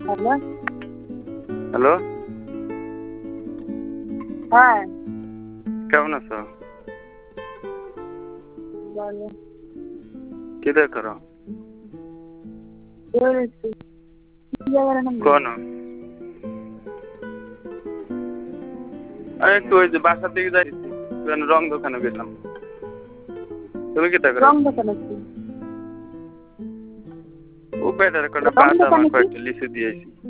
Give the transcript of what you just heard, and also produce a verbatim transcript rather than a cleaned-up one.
Hello hello হ্যাঁ কেমন আছো? বলো কি দেখ করো? বলেছি কি জায়গার নাম কোন আমি একটু ওই যে বাসার দিকে যাইছি, রং দোকানে গেলাম। তুমি কি দেখ রং দোকানে কি ও পেটার কটা রং বাদাম আর দোকানে কি কয়েকটা লিচু দিয়েছি।